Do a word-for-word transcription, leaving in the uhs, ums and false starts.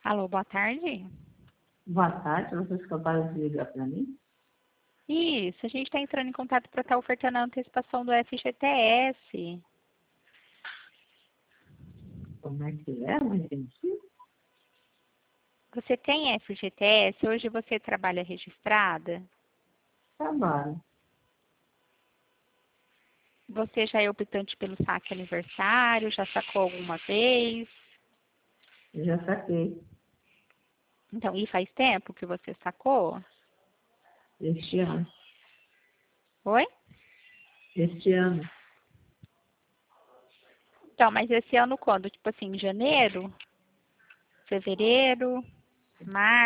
Alô, boa tarde. Boa tarde, vocês acabaram de ligar para mim? Isso, a gente está entrando em contato para estar ofertando a antecipação do F G T S. Como é que é? Não entendi. Você tem F G T S? Hoje você trabalha registrada? Trabalho. Você já é optante pelo saque aniversário? Já sacou alguma vez? Já saquei. Então, e faz tempo que você sacou? Este ano. Oi? Este ano. Então, mas esse ano quando? Tipo assim, em janeiro? Fevereiro? Março?